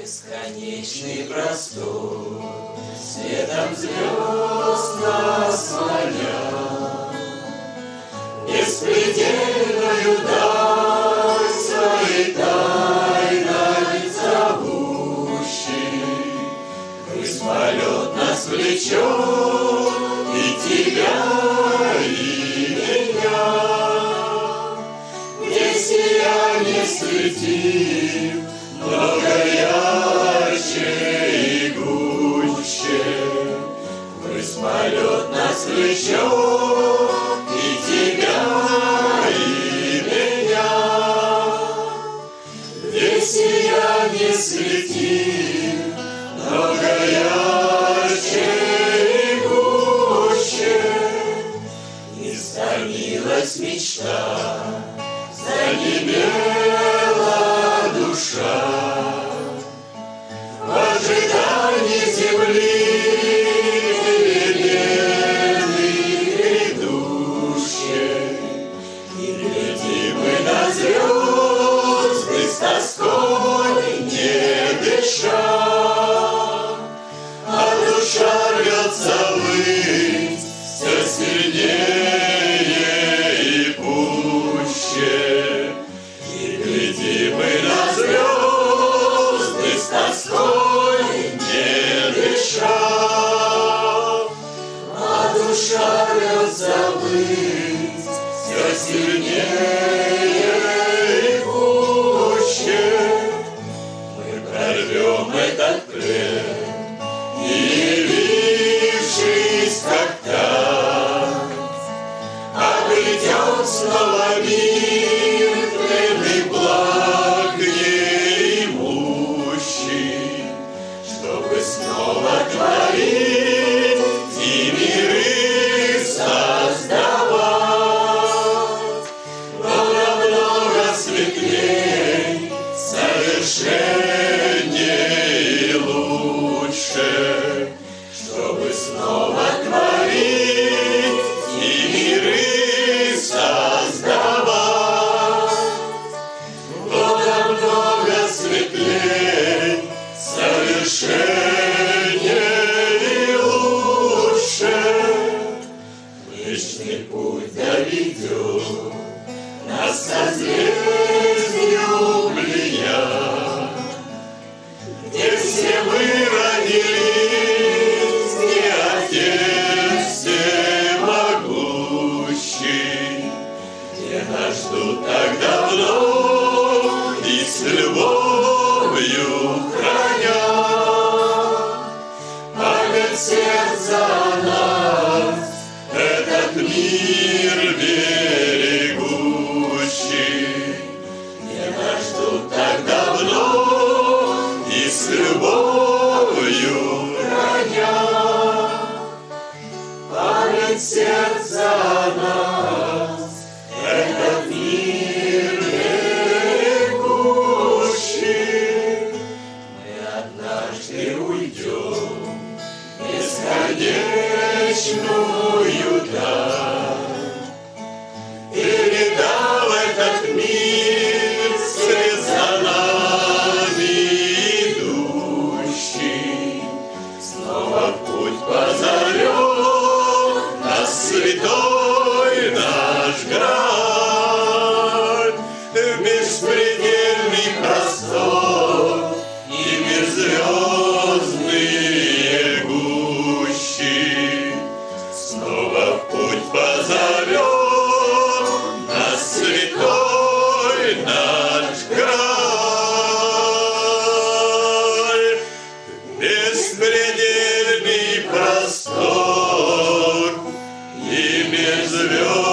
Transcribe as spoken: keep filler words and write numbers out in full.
Бесконечный простор, светом звезд нас маня, беспредельную даль своей тайной зовущий. Ввысь полет нас влечет и тебя, и меня, где сияние светил много ярче и гуще. Ввысь полет нас влечет и тебя, и меня, где сияние светил много ярче и гуще. Исполнилась мечта, занемела душа в ожидании земли перемены грядущей. И глядим мы на звезды с тоской не дыша, а душа рвется ввысь все сильнее и пуще. И глядим мы на звезды с тоской не дыша, а душа рвется ввысь все сильнее и пуще. Мы прорвем этот плен, и явившись как танец, обретем снова мир пленных благ неимущий, чтобы снова творить и миры создавать. Много-много светлей, совершеннее и лучше, чтобы снова творить и миры создавать. Много-много светлей, совершеннее и лучше. Вечный путь доведет нас к созвездию Плеяд, где все мы родились, где Отец всемогущий, где нас ждут так давно и с любовью храня. Память сердца о нас, этот мир берегущий, где нас ждут так давно и с любовью храня. Память сердца о нас, этот мир берегущий. Мы однажды уйдем в бесконечную даль, передав этот мир вслед за нами идущий. Снова в путь позовет нас святой наш Грааль, в беспредельный простор и мир звездные гущи. Снова в путь позовет нас святой наш Грааль, беспредельный простор и мир звезд.